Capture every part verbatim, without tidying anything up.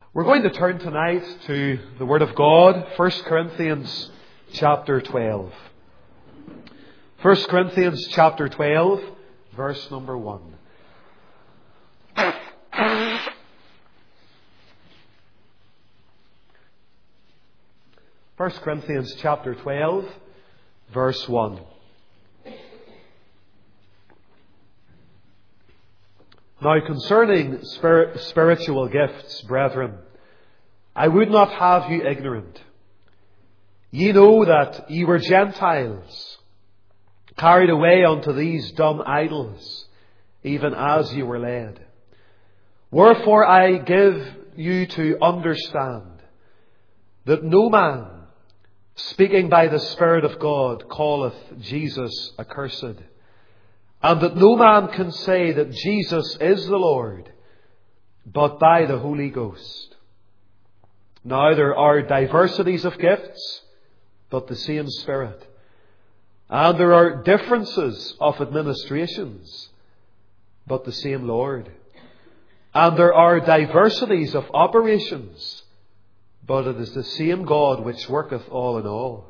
We're going to turn tonight to the Word of God, First Corinthians chapter twelve. First Corinthians chapter twelve, verse number one. First Corinthians chapter twelve, verse one. Now concerning spir- spiritual gifts, brethren, I would not have you ignorant. Ye know that ye were Gentiles, carried away unto these dumb idols, even as ye were led. Wherefore I give you to understand that no man, speaking by the Spirit of God, calleth Jesus accursed, and that no man can say that Jesus is the Lord, but by the Holy Ghost. Now there are diversities of gifts, but the same Spirit. And there are differences of administrations, but the same Lord. And there are diversities of operations, but it is the same God which worketh all in all.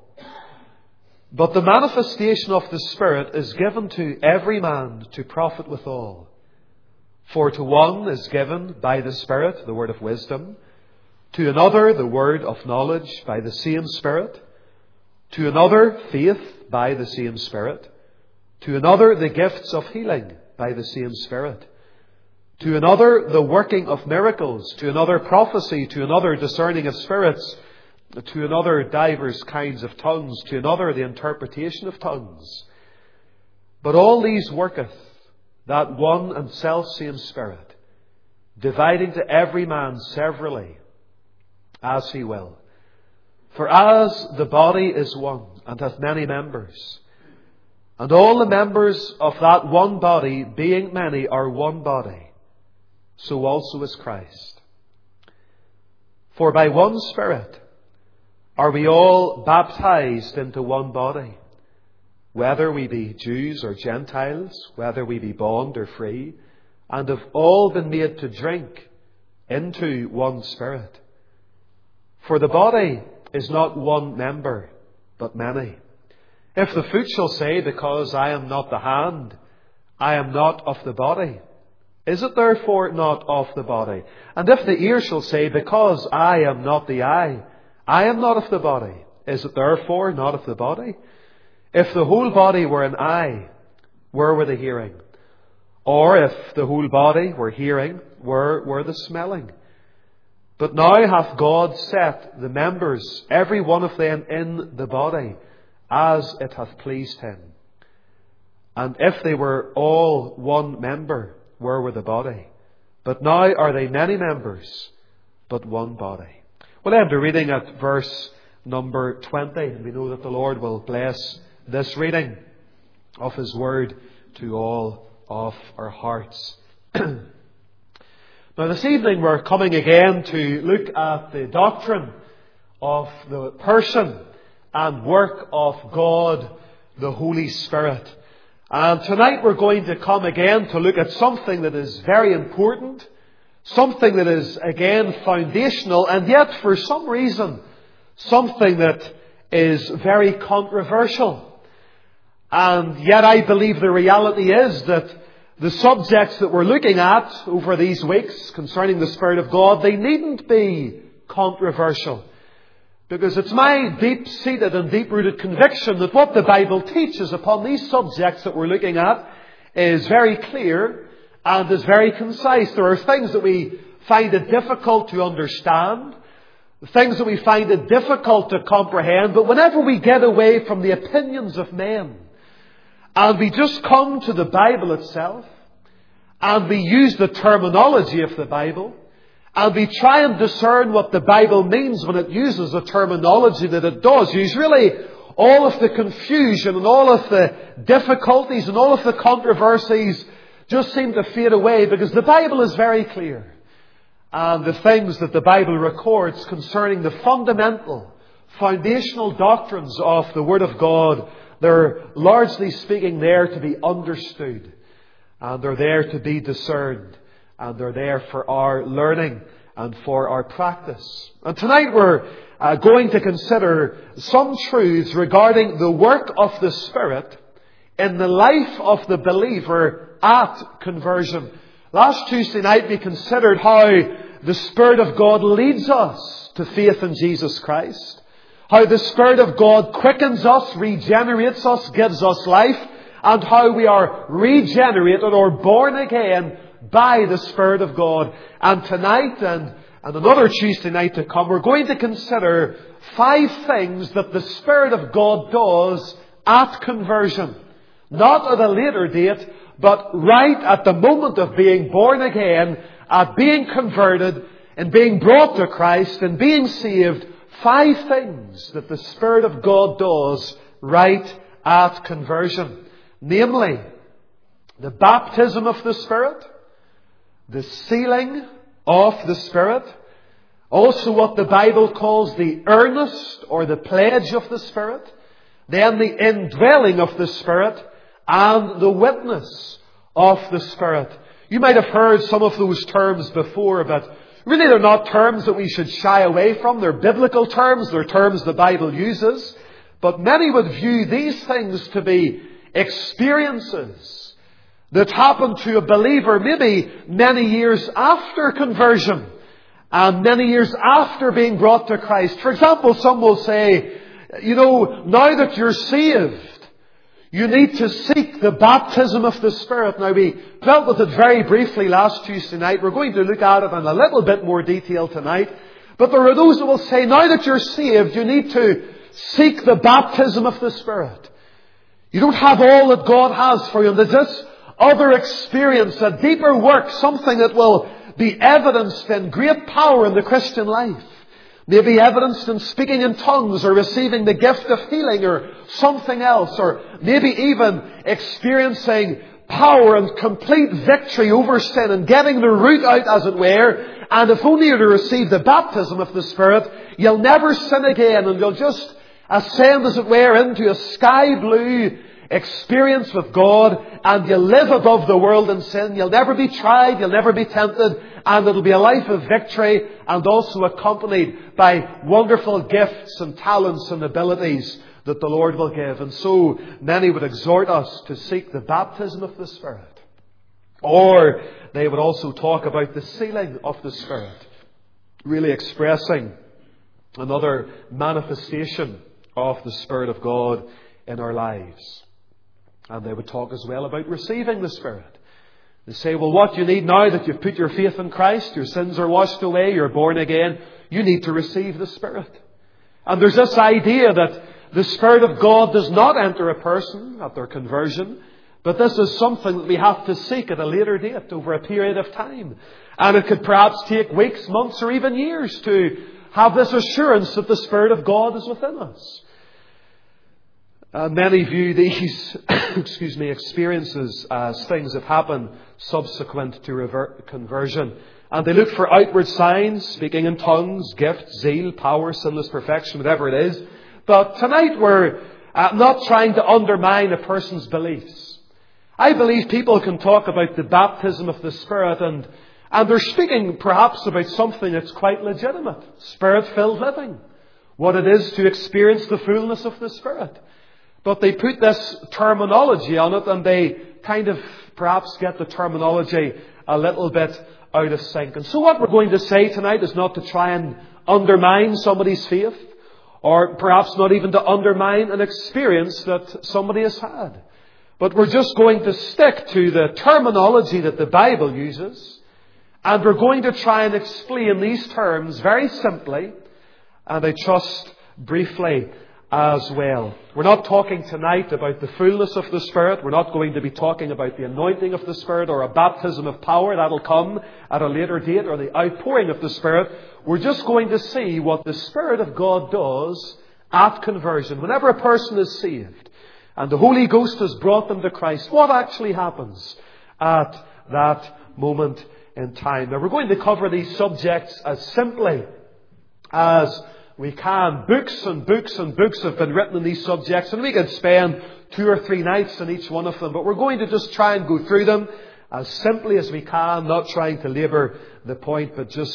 But the manifestation of the Spirit is given to every man to profit withal. For to one is given by the Spirit the word of wisdom, to another the word of knowledge by the same Spirit, to another faith by the same Spirit, to another the gifts of healing by the same Spirit, to another the working of miracles, to another prophecy, to another discerning of spirits, to another divers kinds of tongues, to another the interpretation of tongues. But all these worketh that one and selfsame Spirit, dividing to every man severally as he will. For as the body is one, and hath many members, and all the members of that one body, being many, are one body, so also is Christ. For by one Spirit are we all baptized into one body, whether we be Jews or Gentiles, whether we be bond or free, and have all been made to drink into one Spirit. For the body is not one member, but many. If the foot shall say, because I am not the hand, I am not of the body, is it therefore not of the body? And if the ear shall say, because I am not the eye, I am not of the body, is it therefore not of the body? If the whole body were an eye, where were the hearing? Or if the whole body were hearing, where were the smelling? But now hath God set the members, every one of them, in the body, as it hath pleased him. And if they were all one member, where were the body? But now are they many members, but one body. We'll end the reading at verse number twenty. And we know that the Lord will bless this reading of His Word to all of our hearts. Now this evening we're coming again to look at the doctrine of the person and work of God, the Holy Spirit. And tonight we're going to come again to look at something that is very important, something that is again foundational, and yet for some reason something that is very controversial. And yet I believe the reality is that the subjects that we're looking at over these weeks concerning the Spirit of God, they needn't be controversial. Because it's my deep-seated and deep-rooted conviction that what the Bible teaches upon these subjects that we're looking at is very clear and is very concise. There are things that we find it difficult to understand, things that we find it difficult to comprehend, but whenever we get away from the opinions of men, and we just come to the Bible itself, and we use the terminology of the Bible, and we try and discern what the Bible means when it uses the terminology that it does use, really all of the confusion and all of the difficulties and all of the controversies just seem to fade away, because the Bible is very clear. And the things that the Bible records concerning the fundamental, foundational doctrines of the Word of God, they're largely speaking there to be understood. And they're there to be discerned. And they're there for our learning and for our practice. And tonight we're uh, going to consider some truths regarding the work of the Spirit in the life of the believer at conversion. Last Tuesday night we considered how the Spirit of God leads us to faith in Jesus Christ. How the Spirit of God quickens us, regenerates us, gives us life, and how we are regenerated or born again by the Spirit of God. And tonight and, and another Tuesday night to come, we're going to consider five things that the Spirit of God does at conversion. Not at a later date, but right at the moment of being born again, at being converted, and being brought to Christ, and being saved. Five things that the Spirit of God does right at conversion. Namely, the baptism of the Spirit, the sealing of the Spirit, also what the Bible calls the earnest or the pledge of the Spirit, then the indwelling of the Spirit, and the witness of the Spirit. You might have heard some of those terms before, but really they're not terms that we should shy away from. They're biblical terms, they're terms the Bible uses. But many would view these things to be experiences that happen to a believer maybe many years after conversion and many years after being brought to Christ. For example, some will say, you know, now that you're saved, you need to seek the baptism of the Spirit. Now, we dealt with it very briefly last Tuesday night. We're going to look at it in a little bit more detail tonight. But there are those who will say, now that you're saved, you need to seek the baptism of the Spirit. You don't have all that God has for you. And there's this other experience, a deeper work, something that will be evidenced in great power in the Christian life. Maybe evidenced in speaking in tongues or receiving the gift of healing or something else. Or maybe even experiencing power and complete victory over sin and getting the root out, as it were. And if only you're to receive the baptism of the Spirit, you'll never sin again and you'll just ascend, as it were, into a sky blue experience with God, and you'll live above the world and sin. You'll never be tried, you'll never be tempted, and it'll be a life of victory and also accompanied by wonderful gifts and talents and abilities that the Lord will give. And so many would exhort us to seek the baptism of the Spirit. Or they would also talk about the sealing of the Spirit, really expressing another manifestation of the Spirit of God in our lives. And they would talk as well about receiving the Spirit. They say, well, what you need now that you've put your faith in Christ, your sins are washed away, you're born again, you need to receive the Spirit. And there's this idea that the Spirit of God does not enter a person at their conversion, but this is something that we have to seek at a later date, over a period of time. And it could perhaps take weeks, months, or even years to have this assurance that the Spirit of God is within us. Uh, many view these excuse me, experiences as things that happen subsequent to revert, conversion. And they look for outward signs, speaking in tongues, gift, zeal, power, sinless perfection, whatever it is. But tonight we're uh, not trying to undermine a person's beliefs. I believe people can talk about the baptism of the Spirit and, and they're speaking perhaps about something that's quite legitimate. Spirit-filled living. What it is to experience the fullness of the Spirit. But they put this terminology on it and they kind of perhaps get the terminology a little bit out of sync. And so what we're going to say tonight is not to try and undermine somebody's faith, or perhaps not even to undermine an experience that somebody has had. But we're just going to stick to the terminology that the Bible uses, and we're going to try and explain these terms very simply, and I trust briefly as well. We're not talking tonight about the fullness of the Spirit. We're not going to be talking about the anointing of the Spirit or a baptism of power. That'll come at a later date, or the outpouring of the Spirit. We're just going to see what the Spirit of God does at conversion. Whenever a person is saved and the Holy Ghost has brought them to Christ, what actually happens at that moment in time? Now, we're going to cover these subjects as simply as we can. Books and books and books have been written on these subjects, and we could spend two or three nights on each one of them. But we're going to just try and go through them as simply as we can, not trying to labour the point, but just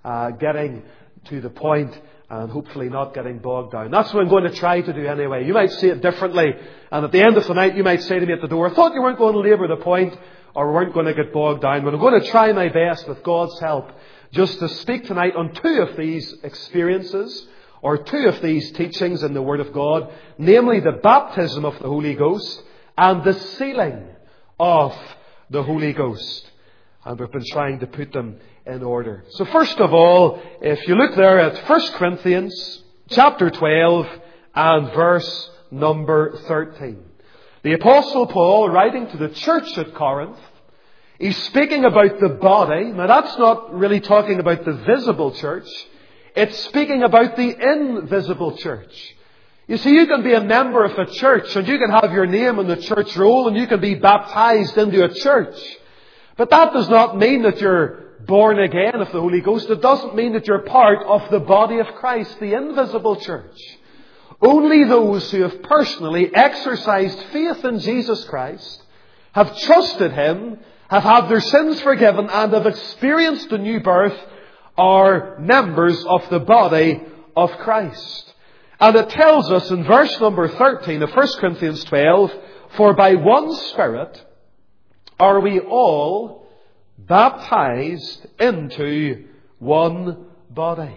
uh, getting to the point and hopefully not getting bogged down. That's what I'm going to try to do anyway. You might see it differently, and at the end of the night you might say to me at the door, I thought you weren't going to labour the point or weren't going to get bogged down. But I'm going to try my best with God's help just to speak tonight on two of these experiences or two of these teachings in the Word of God, namely the baptism of the Holy Ghost and the sealing of the Holy Ghost. And we've been trying to put them in order. So first of all, if you look there at First Corinthians chapter twelve and verse number thirteen. The Apostle Paul, writing to the church at Corinth, he's speaking about the body. Now that's not really talking about the visible church. It's speaking about the invisible church. You see, you can be a member of a church and you can have your name on the church roll and you can be baptized into a church. But that does not mean that you're born again of the Holy Ghost. It doesn't mean that you're part of the body of Christ, the invisible church. Only those who have personally exercised faith in Jesus Christ, have trusted Him, have had their sins forgiven and have experienced a new birth are members of the body of Christ. And it tells us in verse number thirteen of First Corinthians twelve, for by one Spirit are we all baptized into one body.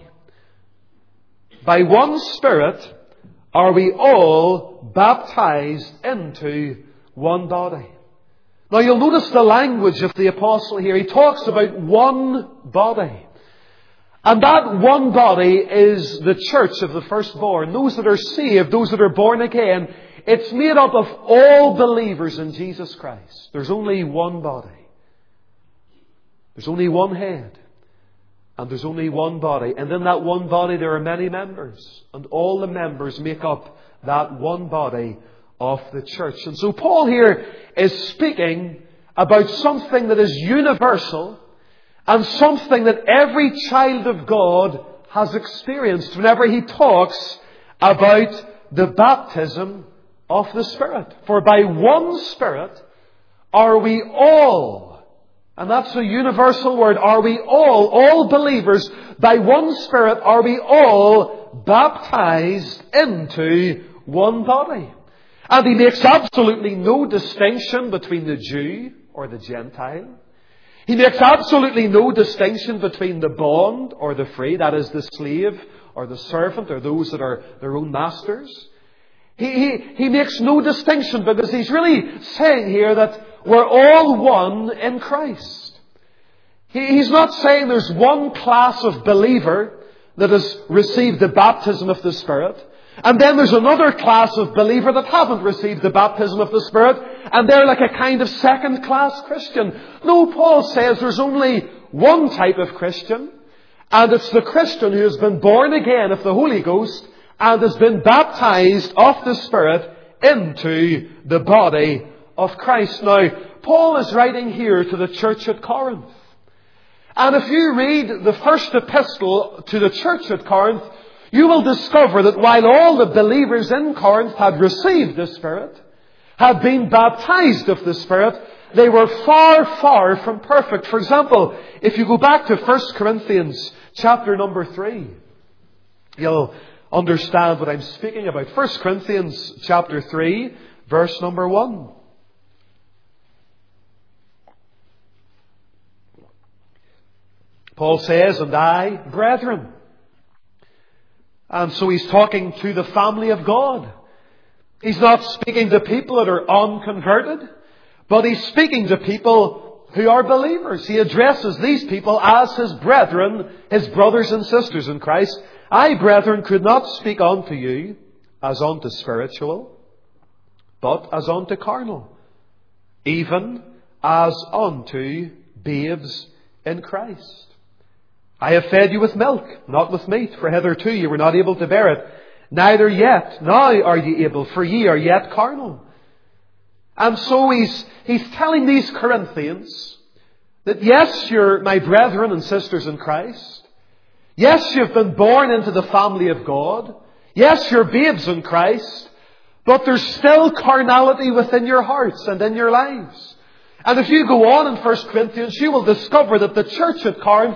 By one Spirit are we all baptized into one body. Now you'll notice the language of the apostle here. He talks about one body. And that one body is the church of the firstborn. Those that are saved, those that are born again. It's made up of all believers in Jesus Christ. There's only one body. There's only one head. And there's only one body. And in that one body there are many members. And all the members make up that one body of the church. And so Paul here is speaking about something that is universal and something that every child of God has experienced whenever he talks about the baptism of the Spirit. For by one Spirit are we all, and that's a universal word, are we all, all believers, by one Spirit are we all baptized into one body. And he makes absolutely no distinction between the Jew or the Gentile. He makes absolutely no distinction between the bond or the free, that is the slave or the servant or those that are their own masters. He, he, he makes no distinction because he's really saying here that we're all one in Christ. He, he's not saying there's one class of believer that has received the baptism of the Spirit, and then there's another class of believer that haven't received the baptism of the Spirit, and they're like a kind of second-class Christian. No, Paul says there's only one type of Christian, and it's the Christian who has been born again of the Holy Ghost and has been baptized of the Spirit into the body of Christ. Now, Paul is writing here to the church at Corinth. And if you read the first epistle to the church at Corinth, you will discover that while all the believers in Corinth had received the Spirit, had been baptized of the Spirit, they were far, far from perfect. For example, if you go back to First Corinthians chapter number three, you'll understand what I'm speaking about. First Corinthians chapter three, verse number one. Paul says, and I, brethren. And so he's talking to the family of God. He's not speaking to people that are unconverted, but he's speaking to people who are believers. He addresses these people as his brethren, his brothers and sisters in Christ. I, brethren, could not speak unto you as unto spiritual, but as unto carnal, even as unto babes in Christ. I have fed you with milk, not with meat, for hitherto you were not able to bear it. Neither yet now are ye able, for ye are yet carnal. And so he's, he's telling these Corinthians that yes, you're my brethren and sisters in Christ. Yes, you've been born into the family of God. Yes, you're babes in Christ. But there's still carnality within your hearts and in your lives. And if you go on in First Corinthians, you will discover that the church at Corinth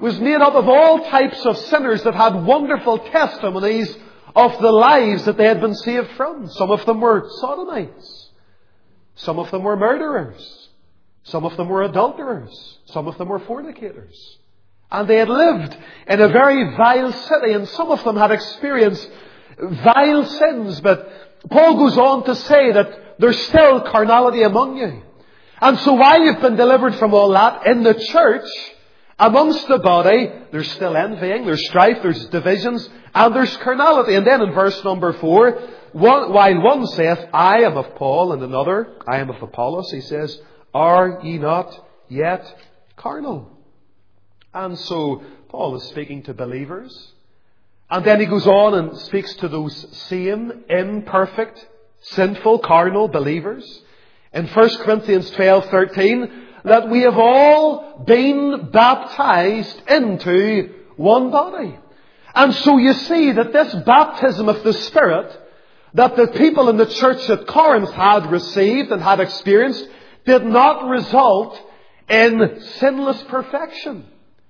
was made up of all types of sinners that had wonderful testimonies of the lives that they had been saved from. Some of them were sodomites. Some of them were murderers. Some of them were adulterers. Some of them were fornicators. And they had lived in a very vile city, and some of them had experienced vile sins. But Paul goes on to say that there's still carnality among you. And so while you've been delivered from all that, in the church, amongst the body, there's still envying, there's strife, there's divisions, and there's carnality. And then in verse number four, one, while one saith, I am of Paul, and another, I am of Apollos, he says, are ye not yet carnal? And so Paul is speaking to believers. And then he goes on and speaks to those same imperfect, sinful, carnal believers. In First Corinthians twelve thirteen, that we have all been baptized into one body. And so you see that this baptism of the Spirit that the people in the church at Corinth had received and had experienced did not result in sinless perfection.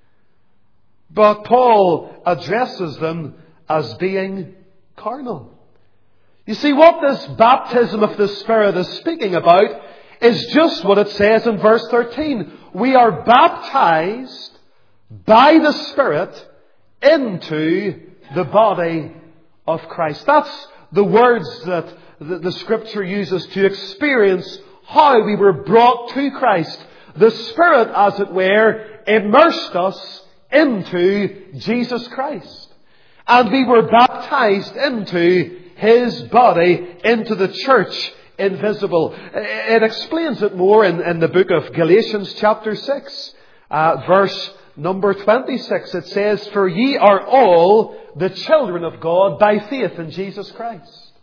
But Paul addresses them as being carnal. You see, what this baptism of the Spirit is speaking about is just what it says in verse thirteen. We are baptized by the Spirit into the body of Christ. That's the words that the, the Scripture uses to experience how we were brought to Christ. The Spirit, as it were, immersed us into Jesus Christ. And we were baptized into His body, into the church invisible. It explains it more in, in the book of Galatians chapter six, uh, verse number twenty-six. It says, for ye are all the children of God by faith in Jesus Christ.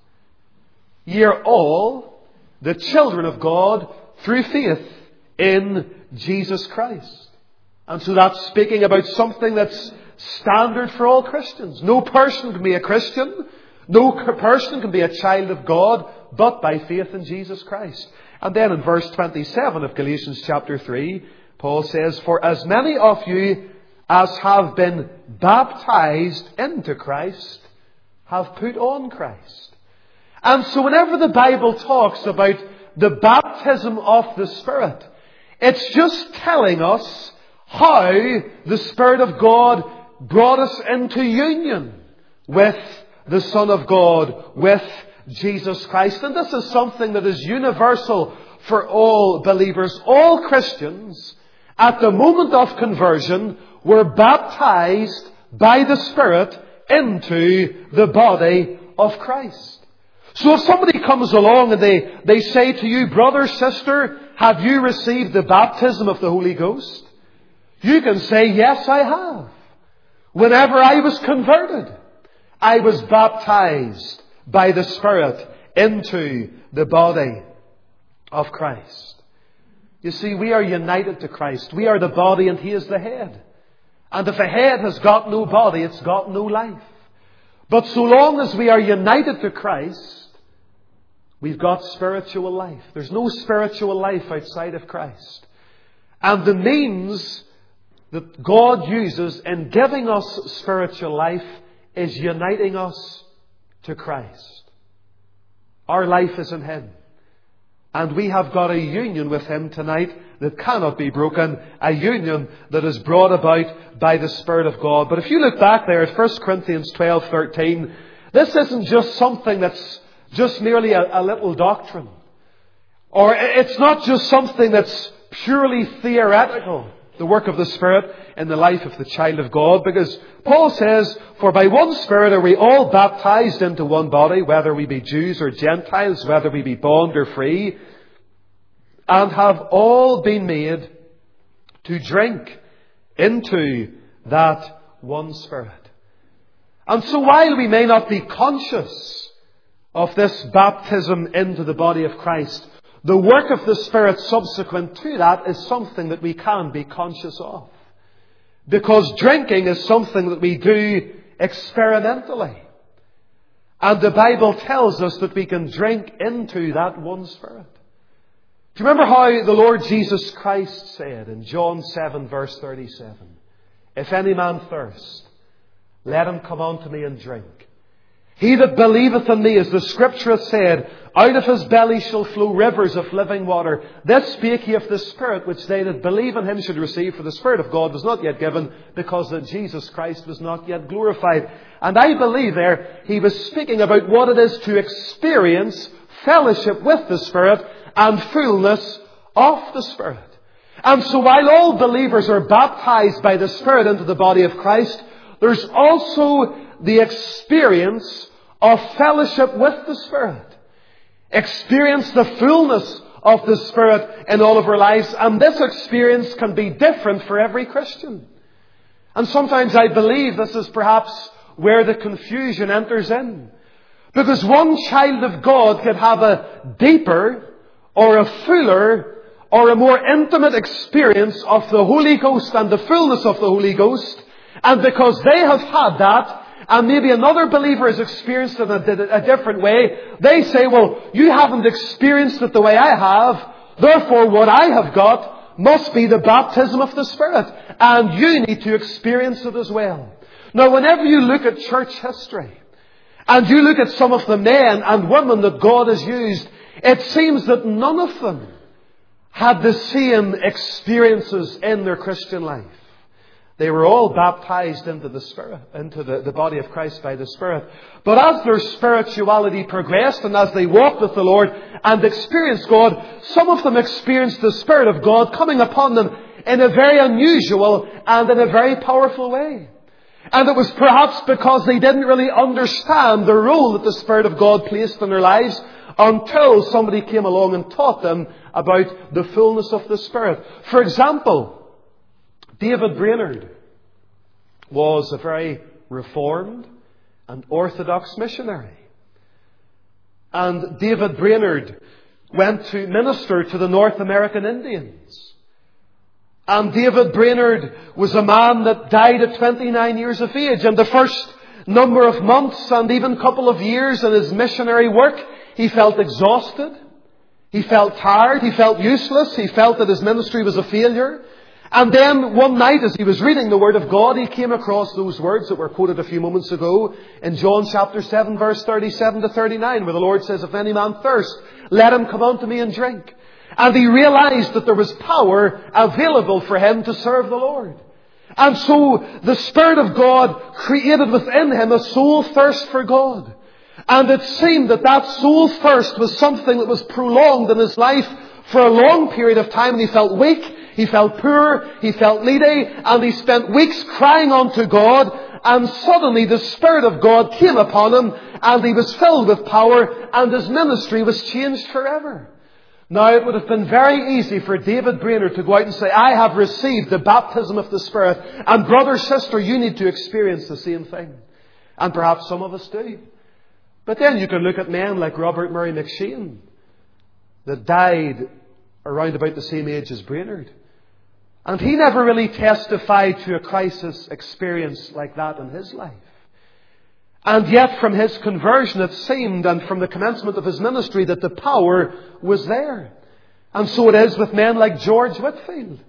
Ye are all the children of God through faith in Jesus Christ. And so that's speaking about something that's standard for all Christians. No person can be a Christian. No person can be a child of God but by faith in Jesus Christ. And then in verse twenty-seven of Galatians chapter three, Paul says, for as many of you as have been baptized into Christ have put on Christ. And so whenever the Bible talks about the baptism of the Spirit, it's just telling us how the Spirit of God brought us into union with the Son of God, with Jesus Christ. And this is something that is universal for all believers. All Christians, at the moment of conversion, were baptized by the Spirit into the body of Christ. So if somebody comes along and they, they say to you, brother, sister, have you received the baptism of the Holy Ghost? You can say, yes, I have. Whenever I was converted, I was baptized by the Spirit into the body of Christ. You see, we are united to Christ. We are the body and He is the head. And if a head has got no body, it's got no life. But so long as we are united to Christ, we've got spiritual life. There's no spiritual life outside of Christ. And the means that God uses in giving us spiritual life is uniting us to Christ. Our life is in Him. And we have got a union with Him tonight that cannot be broken. A union that is brought about by the Spirit of God. But if you look back there at First Corinthians twelve thirteen, this isn't just something that's just merely a, a little doctrine. Or it's not just something that's purely theoretical. The work of the Spirit in the life of the child of God. Because Paul says, for by one Spirit are we all baptized into one body, whether we be Jews or Gentiles, whether we be bond or free, and have all been made to drink into that one Spirit. And so while we may not be conscious of this baptism into the body of Christ, the work of the Spirit subsequent to that is something that we can be conscious of. Because drinking is something that we do experimentally. And the Bible tells us that we can drink into that one Spirit. Do you remember how the Lord Jesus Christ said in John seven verse thirty-seven, If any man thirst, let him come unto me and drink. He that believeth in me, as the Scripture hath said, out of his belly shall flow rivers of living water. This spake he of the Spirit, which they that believe in him should receive. For the Spirit of God was not yet given, because that Jesus Christ was not yet glorified. And I believe there he was speaking about what it is to experience fellowship with the Spirit and fullness of the Spirit. And so while all believers are baptized by the Spirit into the body of Christ, there's also the experience of fellowship with the Spirit. Experience the fullness of the Spirit in all of our lives. And this experience can be different for every Christian. And sometimes I believe this is perhaps where the confusion enters in. Because one child of God could have a deeper or a fuller or a more intimate experience of the Holy Ghost and the fullness of the Holy Ghost. And because they have had that, and maybe another believer has experienced it in a different way, they say, well, you haven't experienced it the way I have, therefore what I have got must be the baptism of the Spirit, and you need to experience it as well. Now, whenever you look at church history, and you look at some of the men and women that God has used, it seems that none of them had the same experiences in their Christian life. They were all baptized into the Spirit, into the, the body of Christ by the Spirit. But as their spirituality progressed and as they walked with the Lord and experienced God, some of them experienced the Spirit of God coming upon them in a very unusual and in a very powerful way. And it was perhaps because they didn't really understand the role that the Spirit of God placed in their lives until somebody came along and taught them about the fullness of the Spirit. For example, David Brainerd was a very reformed and orthodox missionary. And David Brainerd went to minister to the North American Indians. And David Brainerd was a man that died at twenty-nine years of age. And the first number of months and even couple of years in his missionary work, he felt exhausted. He felt tired. He felt useless. He felt that his ministry was a failure. And then one night as he was reading the Word of God, he came across those words that were quoted a few moments ago in John chapter seven, verse thirty-seven to thirty-nine, where the Lord says, if any man thirst, let him come unto me and drink. And he realized that there was power available for him to serve the Lord. And so the Spirit of God created within him a soul thirst for God. And it seemed that that soul thirst was something that was prolonged in his life for a long period of time, and he felt weak. He felt poor, he felt needy, and he spent weeks crying unto God, and suddenly the Spirit of God came upon him, and he was filled with power, and his ministry was changed forever. Now, it would have been very easy for David Brainerd to go out and say, I have received the baptism of the Spirit, and brother, sister, you need to experience the same thing. And perhaps some of us do. But then you can look at men like Robert Murray McShane, that died around about the same age as Brainerd. And he never really testified to a crisis experience like that in his life. And yet from his conversion it seemed, and from the commencement of his ministry, that the power was there. And so it is with men like George Whitefield.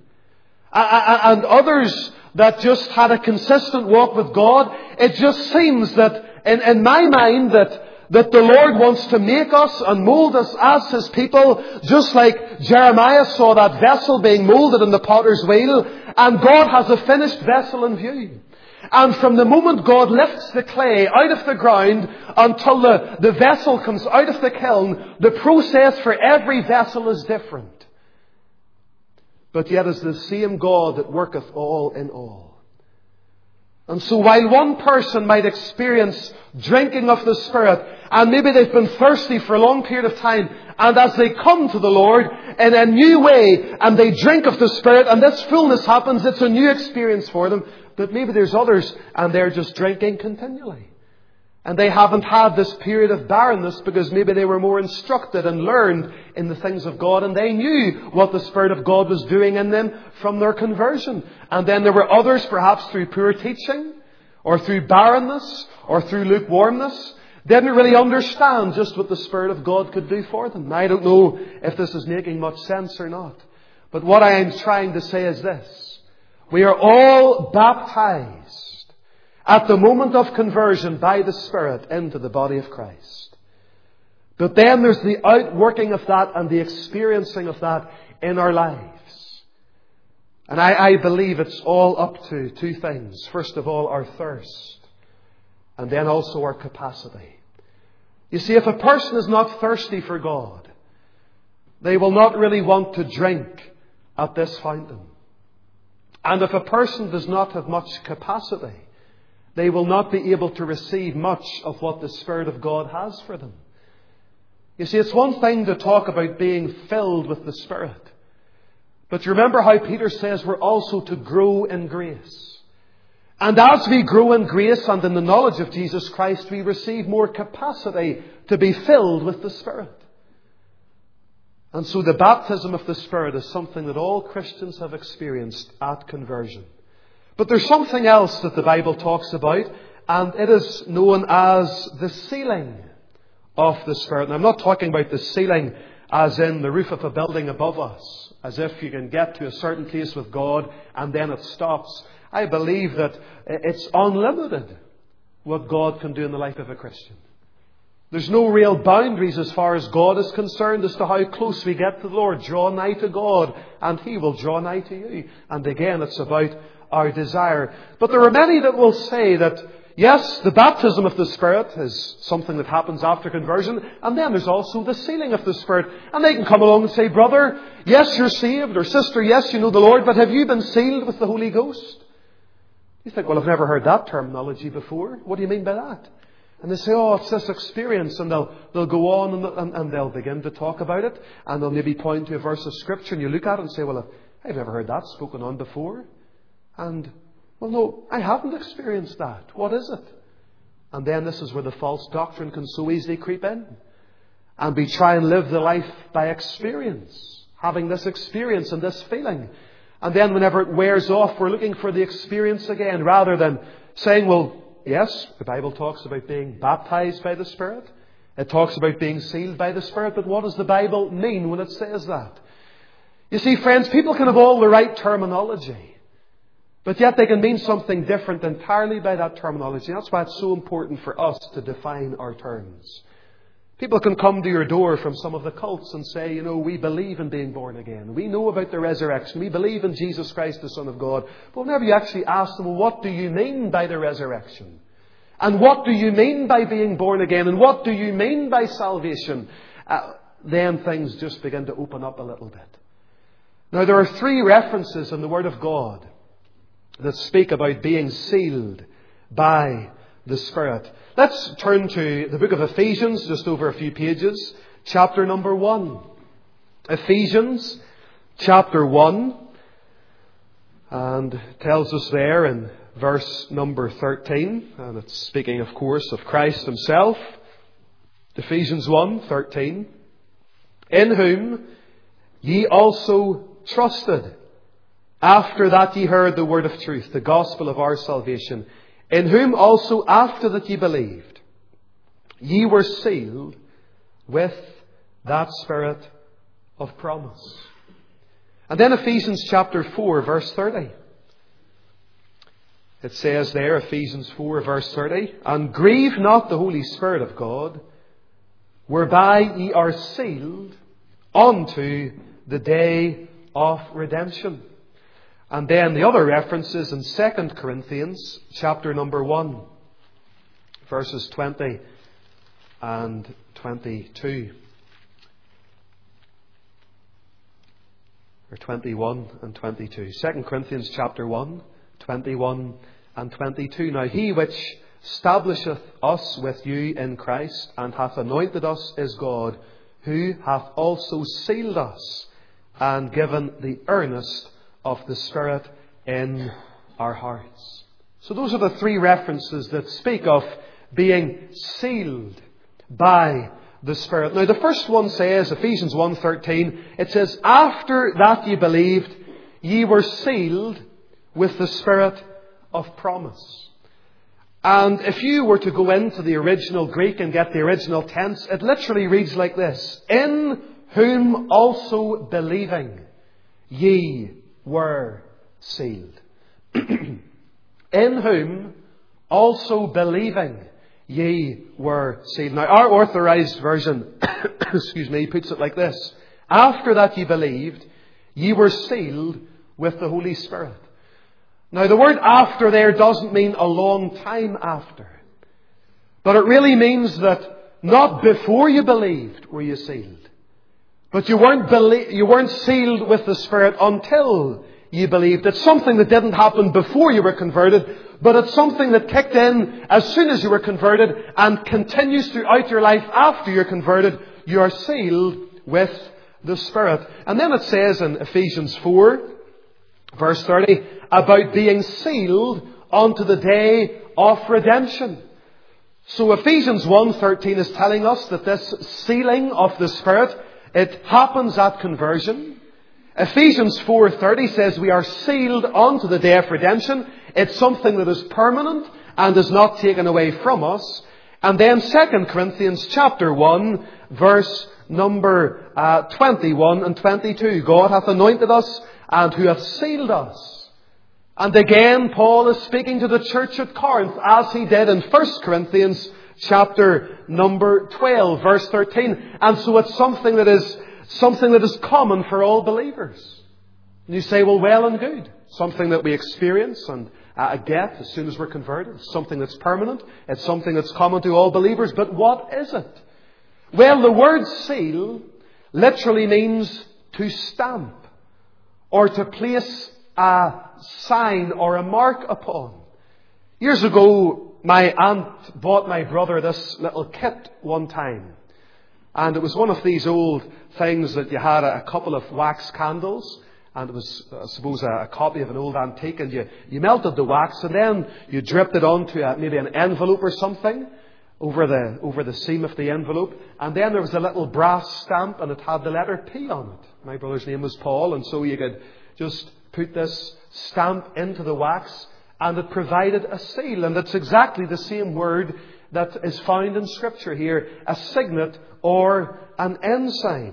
And others that just had a consistent walk with God. It just seems that, in, in my mind, that That the Lord wants to make us and mould us as His people, just like Jeremiah saw that vessel being moulded in the potter's wheel, and God has a finished vessel in view. And from the moment God lifts the clay out of the ground until the, the vessel comes out of the kiln, the process for every vessel is different. But yet it's the same God that worketh all in all. And so while one person might experience drinking of the Spirit, and maybe they've been thirsty for a long period of time, and as they come to the Lord in a new way, and they drink of the Spirit, and this fullness happens, it's a new experience for them. But maybe there's others, and they're just drinking continually. And they haven't had this period of barrenness because maybe they were more instructed and learned in the things of God, and they knew what the Spirit of God was doing in them from their conversion. And then there were others, perhaps through poor teaching, or through barrenness, or through lukewarmness, didn't really understand just what the Spirit of God could do for them. Now, I don't know if this is making much sense or not. But what I am trying to say is this. We are all baptized at the moment of conversion by the Spirit into the body of Christ. But then there's the outworking of that and the experiencing of that in our lives. And I, I believe it's all up to two things. First of all, our thirst. And then also our capacity. You see, if a person is not thirsty for God, they will not really want to drink at this fountain. And if a person does not have much capacity, they will not be able to receive much of what the Spirit of God has for them. You see, it's one thing to talk about being filled with the Spirit. But remember how Peter says we're also to grow in grace. And as we grow in grace and in the knowledge of Jesus Christ, we receive more capacity to be filled with the Spirit. And so the baptism of the Spirit is something that all Christians have experienced at conversion. But there's something else that the Bible talks about, and it is known as the sealing of the Spirit. And I'm not talking about the sealing as in the roof of a building above us, as if you can get to a certain place with God and then it stops. I believe that it's unlimited what God can do in the life of a Christian. There's no real boundaries as far as God is concerned as to how close we get to the Lord. Draw nigh to God and He will draw nigh to you. And again, it's about our desire. But there are many that will say that, yes, the baptism of the Spirit is something that happens after conversion. And then there's also the sealing of the Spirit. And they can come along and say, brother, yes, you're saved. Or sister, yes, you know the Lord. But have you been sealed with the Holy Ghost? You think, well, I've never heard that terminology before. What do you mean by that? And they say, oh, it's this experience. And they'll, they'll go on and, and, and they'll begin to talk about it. And they'll maybe point to a verse of Scripture. And you look at it and say, well, I've never heard that spoken on before. And, well, no, I haven't experienced that. What is it? And then this is where the false doctrine can so easily creep in. And we try and live the life by experience. Having this experience and this feeling. And then whenever it wears off, we're looking for the experience again. Rather than saying, well, yes, the Bible talks about being baptized by the Spirit. It talks about being sealed by the Spirit. But what does the Bible mean when it says that? You see, friends, people can have all the right terminology. But yet they can mean something different entirely by that terminology. That's why it's so important for us to define our terms. People can come to your door from some of the cults and say, you know, we believe in being born again. We know about the resurrection. We believe in Jesus Christ, the Son of God. But whenever you actually ask them, well, what do you mean by the resurrection? And what do you mean by being born again? And what do you mean by salvation? Uh, then things just begin to open up a little bit. Now, there are three references in the Word of God that speak about being sealed by the Spirit. Let's turn to the book of Ephesians, just over a few pages, chapter number one. Ephesians, chapter one, and tells us there in verse number thirteen, and it's speaking, of course, of Christ Himself. Ephesians one, thirteen. In whom ye also trusted, after that ye heard the word of truth, the gospel of our salvation, in whom also after that ye believed, ye were sealed with that Spirit of promise. And then Ephesians chapter four, verse thirty. It says there, Ephesians four, verse thirty, and grieve not the Holy Spirit of God, whereby ye are sealed unto the day of redemption. And then the other references in Second Corinthians chapter number one, verses twenty and twenty-two. Or twenty-one and twenty-two. Second Corinthians chapter one, twenty-one and twenty-two. Now he which establisheth us with you in Christ, and hath anointed us, is God, who hath also sealed us, and given the earnest of the Spirit in our hearts. So those are the three references that speak of being sealed by the Spirit. Now the first one says, Ephesians one thirteen, it says, after that ye believed, ye were sealed with the Spirit of promise. And if you were to go into the original Greek and get the original tense, it literally reads like this: in whom also believing ye were sealed. In whom also believing ye were sealed. Now our authorized version, excuse me, puts it like this. After that ye believed, ye were sealed with the Holy Spirit. Now the word after there doesn't mean a long time after. But it really means that not before you believed were you sealed. But you weren't, belie- you weren't sealed with the Spirit until you believed. It's something that didn't happen before you were converted, but it's something that kicked in as soon as you were converted and continues throughout your life after you're converted. You are sealed with the Spirit. And then it says in Ephesians four, verse thirty, about being sealed unto the day of redemption. So Ephesians one thirteen is telling us that this sealing of the Spirit, it happens at conversion. Ephesians four thirty says we are sealed unto the day of redemption. It's something that is permanent and is not taken away from us. And then Second Corinthians chapter one, verse number uh, twenty-one and twenty-two. God hath anointed us and who hath sealed us. And again, Paul is speaking to the church at Corinth as he did in First Corinthians chapter number twelve, verse thirteen. And so it's something that is something that is common for all believers. And you say, well, well and good. Something that we experience and uh, get as soon as we're converted. It's something that's permanent. It's something that's common to all believers. But what is it? Well, the word seal literally means to stamp or to place a sign or a mark upon. Years ago, my aunt bought my brother this little kit one time. And it was one of these old things that you had a couple of wax candles. And it was, I suppose, a, a copy of an old antique. And you, you melted the wax and then you dripped it onto a, maybe an envelope or something over the, over the seam of the envelope. And then there was a little brass stamp and it had the letter P on it. My brother's name was Paul. And so you could just put this stamp into the wax and it provided a seal. And it's exactly the same word that is found in Scripture here, a signet or an ensign.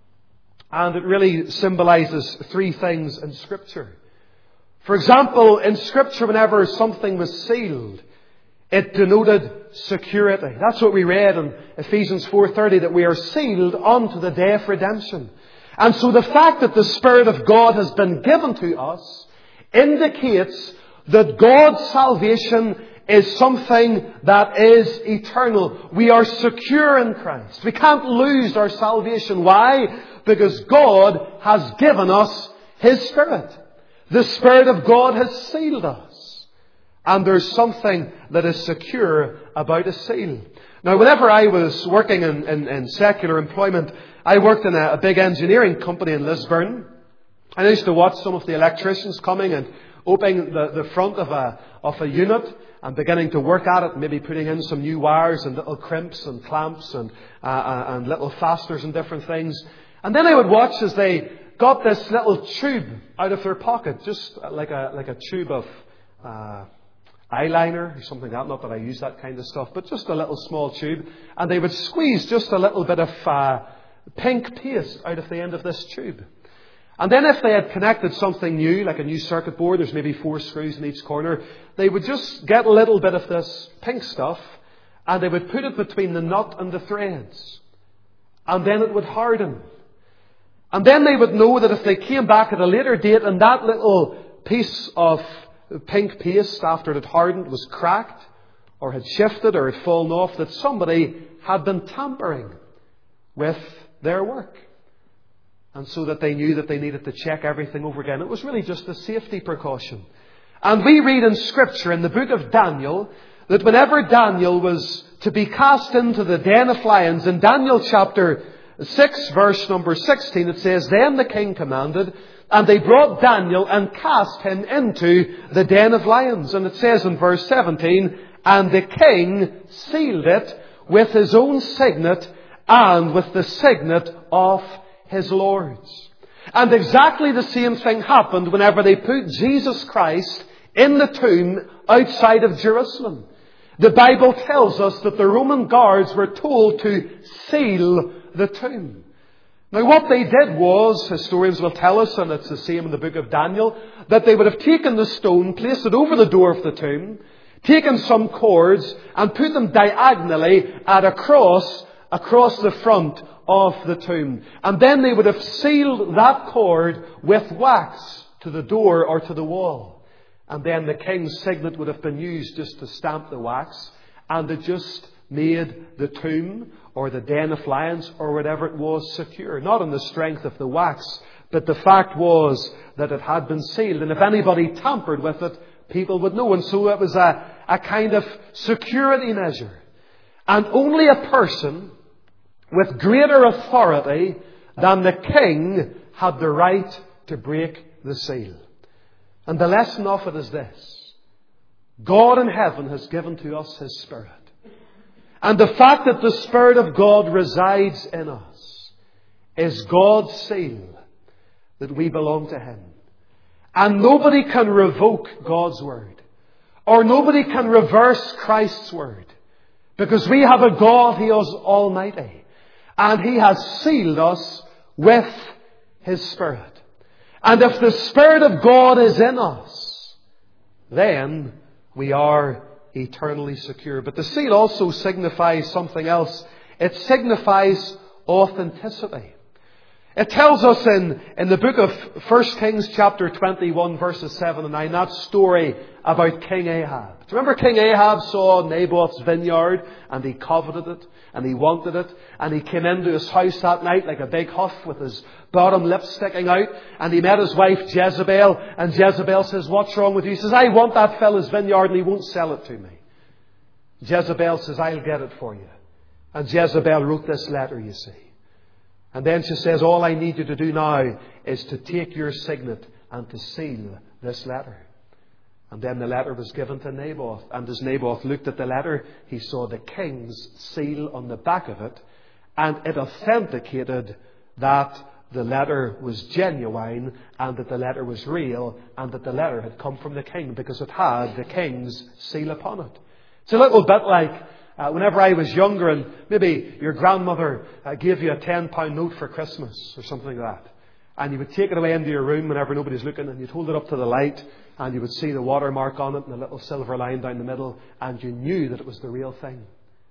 And it really symbolizes three things in Scripture. For example, in Scripture, whenever something was sealed, it denoted security. That's what we read in Ephesians four thirty, that we are sealed unto the day of redemption. And so the fact that the Spirit of God has been given to us indicates that God's salvation is something that is eternal. We are secure in Christ. We can't lose our salvation. Why? Because God has given us His Spirit. The Spirit of God has sealed us. And there's something that is secure about a seal. Now, whenever I was working in, in, in secular employment, I worked in a, a big engineering company in Lisburn. I used to watch some of the electricians coming and opening the, the front of a, of a unit and beginning to work at it, maybe putting in some new wires and little crimps and clamps and, uh, and little fasteners and different things. And then I would watch as they got this little tube out of their pocket, just like a, like a tube of uh, eyeliner or something like that. Not that I use that kind of stuff, but just a little small tube. And they would squeeze just a little bit of uh, pink paste out of the end of this tube. And then if they had connected something new, like a new circuit board, there's maybe four screws in each corner, they would just get a little bit of this pink stuff and they would put it between the nut and the threads. And then it would harden. And then they would know that if they came back at a later date and that little piece of pink paste, after it had hardened, was cracked or had shifted or had fallen off, that somebody had been tampering with their work. And so that they knew that they needed to check everything over again. It was really just a safety precaution. And we read in Scripture, in the book of Daniel, that whenever Daniel was to be cast into the den of lions, in Daniel chapter six, verse number sixteen, it says, Then the king commanded, and they brought Daniel and cast him into the den of lions. And it says in verse seventeen, And the king sealed it with his own signet and with the signet of his Lord's. And exactly the same thing happened whenever they put Jesus Christ in the tomb outside of Jerusalem. The Bible tells us that the Roman guards were told to seal the tomb. Now what they did was, historians will tell us, and it's the same in the book of Daniel, that they would have taken the stone, placed it over the door of the tomb, taken some cords and put them diagonally at a cross across the front of the tomb. And then they would have sealed that cord with wax to the door or to the wall. And then the king's signet would have been used just to stamp the wax, and it just made the tomb or the den of lions or whatever it was secure. Not on the strength of the wax, but the fact was that it had been sealed. And if anybody tampered with it, people would know. And so it was a, a kind of security measure. And only a person with greater authority than the king had the right to break the seal. And the lesson of it is this: God in heaven has given to us His Spirit. And the fact that the Spirit of God resides in us is God's seal that we belong to Him. And nobody can revoke God's Word, or nobody can reverse Christ's Word, because we have a God who is almighty, and He has sealed us with His Spirit. And if the Spirit of God is in us, then we are eternally secure. But the seal also signifies something else. It signifies authenticity. It tells us in, in the book of First Kings chapter twenty-one verses seven and nine, that story about King Ahab. Do you remember King Ahab saw Naboth's vineyard and he coveted it and he wanted it, and he came into his house that night like a big huff with his bottom lip sticking out, and he met his wife Jezebel, and Jezebel says, "What's wrong with you?" He says, "I want that fella's vineyard and he won't sell it to me." Jezebel says, "I'll get it for you." And Jezebel wrote this letter, you see. And then she says, "All I need you to do now is to take your signet and to seal this letter." And then the letter was given to Naboth. And as Naboth looked at the letter, he saw the king's seal on the back of it. And it authenticated that the letter was genuine, and that the letter was real, and that the letter had come from the king, because it had the king's seal upon it. It's a little bit like Uh, whenever I was younger, and maybe your grandmother uh, gave you a ten pound note for Christmas or something like that, and you would take it away into your room whenever nobody's looking, and you'd hold it up to the light, and you would see the watermark on it and a little silver line down the middle, and you knew that it was the real thing.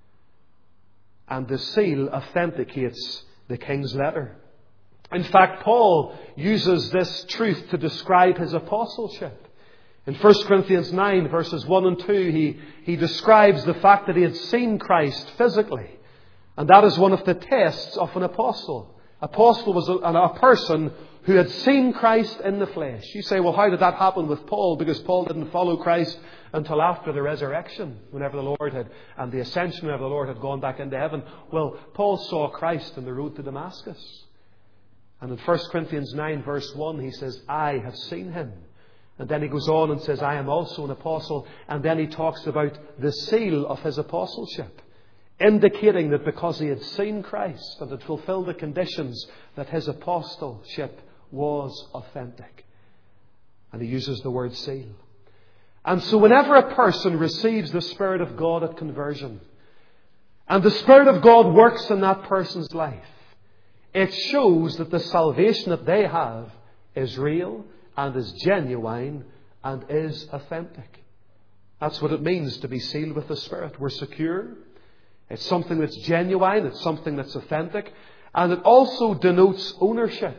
And the seal authenticates the king's letter. In fact, Paul uses this truth to describe his apostleship. In First Corinthians nine, verses one and two, he, he describes the fact that he had seen Christ physically. And that is one of the tests of an apostle. Apostle was a, a person who had seen Christ in the flesh. You say, well, how did that happen with Paul? Because Paul didn't follow Christ until after the resurrection, whenever the Lord had, and the ascension, whenever the Lord had gone back into heaven. Well, Paul saw Christ on the road to Damascus. And in First Corinthians nine, verse one, he says, "I have seen Him." And then he goes on and says, "I am also an apostle." And then he talks about the seal of his apostleship, indicating that because he had seen Christ and had fulfilled the conditions, that his apostleship was authentic. And he uses the word seal. And so whenever a person receives the Spirit of God at conversion, and the Spirit of God works in that person's life, it shows that the salvation that they have is real and is genuine and is authentic. That's what it means to be sealed with the Spirit. We're secure. It's something that's genuine. It's something that's authentic. And it also denotes ownership.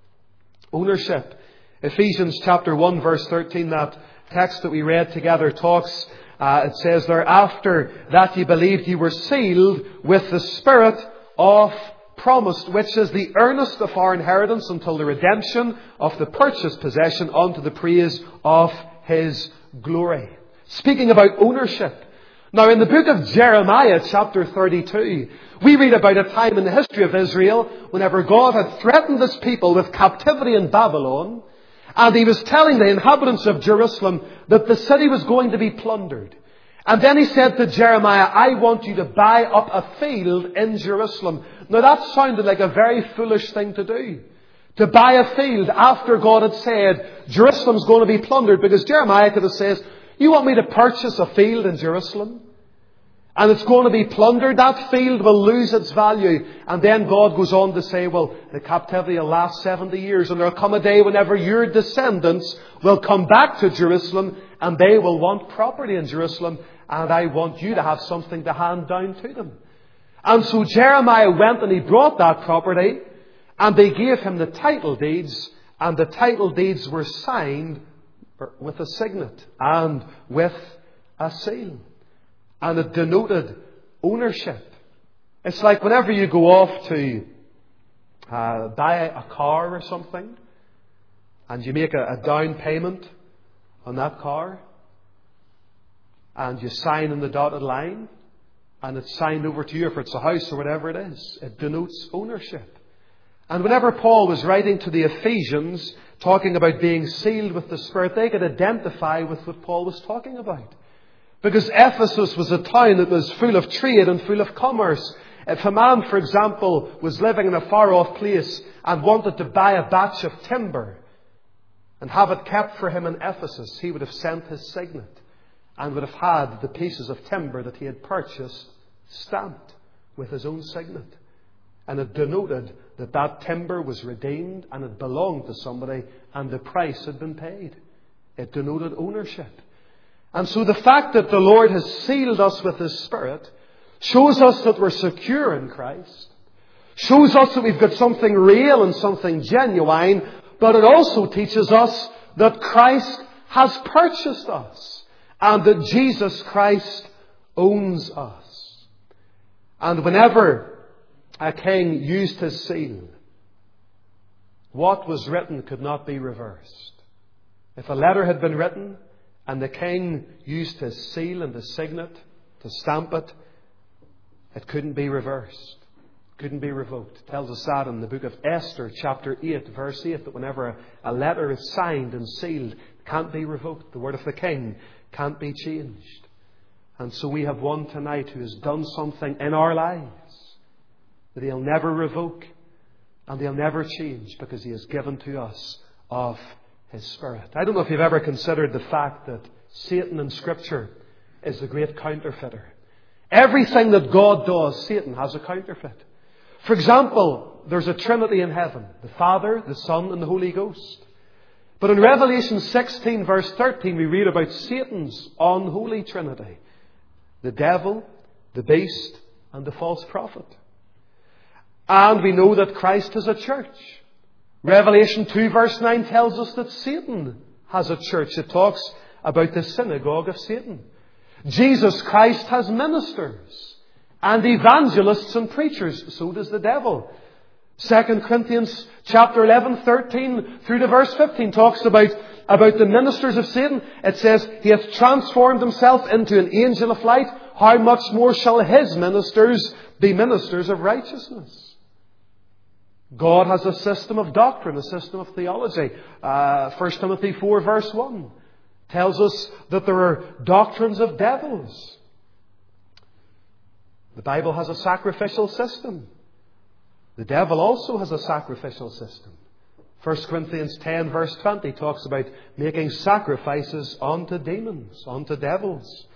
Ownership. Ephesians chapter one, verse thirteen, that text that we read together talks, uh, it says there, "After that ye believed, ye were sealed with the Spirit of promised, which is the earnest of our inheritance until the redemption of the purchased possession unto the praise of His glory." Speaking about ownership. Now in the book of Jeremiah chapter thirty-two, we read about a time in the history of Israel whenever God had threatened His people with captivity in Babylon, and He was telling the inhabitants of Jerusalem that the city was going to be plundered. And then He said to Jeremiah, "I want you to buy up a field in Jerusalem." Now that sounded like a very foolish thing to do. To buy a field after God had said, Jerusalem's going to be plundered. Because Jeremiah could have said, "You want me to purchase a field in Jerusalem?" And it's going to be plundered. That field will lose its value. And then God goes on to say, well, the captivity will last seventy years. And there will come a day whenever your descendants will come back to Jerusalem and they will want property in Jerusalem. And I want you to have something to hand down to them. And so Jeremiah went and he brought that property. And they gave him the title deeds. And the title deeds were signed with a signet and with a seal. And it denoted ownership. It's like whenever you go off to uh, buy a car or something, and you make a, a down payment on that car, and you sign in the dotted line, and it's signed over to you, if it's a house or whatever it is, it denotes ownership. And whenever Paul was writing to the Ephesians, talking about being sealed with the Spirit, they could identify with what Paul was talking about. Because Ephesus was a town that was full of trade and full of commerce. If a man, for example, was living in a far-off place and wanted to buy a batch of timber and have it kept for him in Ephesus, he would have sent his signet and would have had the pieces of timber that he had purchased stamped with his own signet. And it denoted that that timber was redeemed and it belonged to somebody and the price had been paid. It denoted ownership. And so the fact that the Lord has sealed us with His Spirit shows us that we're secure in Christ. Shows us that we've got something real and something genuine. But it also teaches us that Christ has purchased us. And that Jesus Christ owns us. And whenever a king used his seal, what was written could not be reversed. If a letter had been written, and the king used his seal and his signet to stamp it, it couldn't be reversed. Couldn't be revoked. It tells us that in the book of Esther, chapter eight, verse eight, that whenever a, a letter is signed and sealed, it can't be revoked. The word of the king can't be changed. And so we have one tonight who has done something in our lives that He'll never revoke and He'll never change, because He has given to us of His Spirit. I don't know if you've ever considered the fact that Satan in Scripture is the great counterfeiter. Everything that God does, Satan has a counterfeit. For example, there's a Trinity in heaven. The Father, the Son, and the Holy Ghost. But in Revelation sixteen, verse thirteen, we read about Satan's unholy Trinity. The devil, the beast, and the false prophet. And we know that Christ has a church. Revelation two verse nine tells us that Satan has a church. It talks about the synagogue of Satan. Jesus Christ has ministers and evangelists and preachers. So does the devil. Second Corinthians chapter eleven, thirteen through to verse fifteen talks about, about the ministers of Satan. It says, He hath transformed Himself into an angel of light. How much more shall His ministers be ministers of righteousness? God has a system of doctrine, a system of theology. Uh, First Timothy four verse one tells us that there are doctrines of devils. The Bible has a sacrificial system. The devil also has a sacrificial system. First Corinthians ten verse twenty talks about making sacrifices unto demons, unto devils.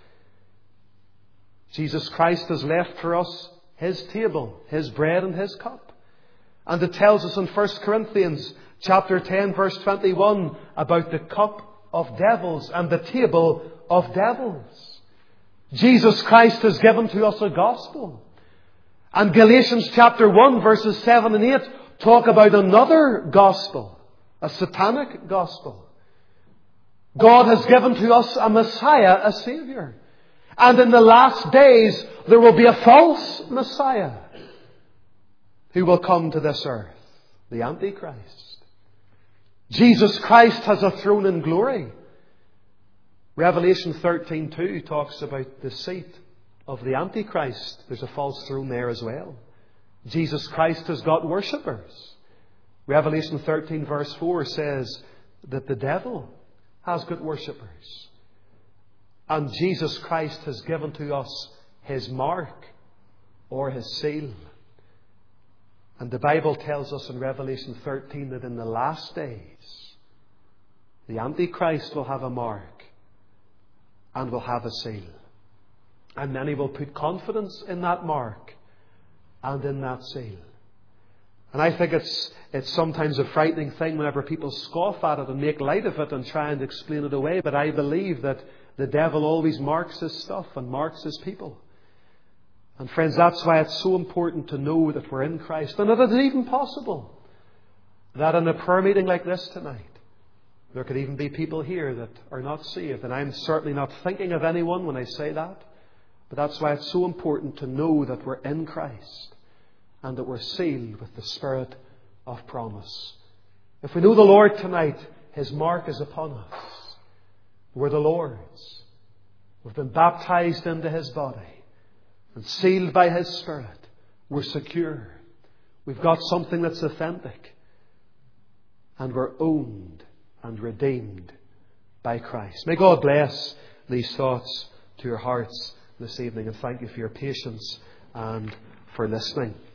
Jesus Christ has left for us His table, His bread and His cup. And it tells us in First Corinthians chapter ten verse twenty-one about the cup of devils and the table of devils. Jesus Christ has given to us a gospel. And Galatians chapter one verses seven and eight talk about another gospel, a satanic gospel. God has given to us a Messiah, a Saviour. And in the last days there will be a false Messiah who will come to this earth, the Antichrist. Jesus Christ has a throne in glory. Revelation thirteen two talks about the seat of the Antichrist. There's a false throne there as well. Jesus Christ has got worshippers. Revelation thirteen verse four says that the devil has got worshippers. And Jesus Christ has given to us His mark or His seal. And the Bible tells us in Revelation thirteen that in the last days, the Antichrist will have a mark and will have a seal. And many will put confidence in that mark and in that seal. And I think it's it's sometimes a frightening thing whenever people scoff at it and make light of it and try and explain it away. But I believe that the devil always marks his stuff and marks his people. And friends, that's why it's so important to know that we're in Christ. And that it's even possible that in a prayer meeting like this tonight, there could even be people here that are not saved. And I'm certainly not thinking of anyone when I say that. But that's why it's so important to know that we're in Christ and that we're sealed with the Spirit of promise. If we know the Lord tonight, His mark is upon us. We're the Lord's. We've been baptized into His body and sealed by His Spirit. We're secure. We've got something that's authentic. And we're owned and redeemed by Christ. May God bless these thoughts to your hearts this evening, and thank you for your patience and for listening.